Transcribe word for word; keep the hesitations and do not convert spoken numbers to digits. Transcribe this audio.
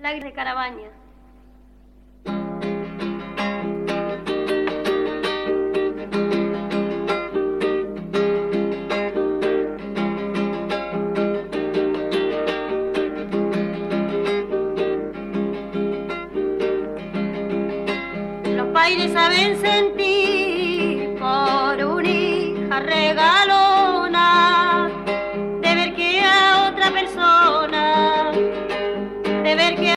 Lágrimas de Carabaña. Los padres saben sentir por una hija regalada.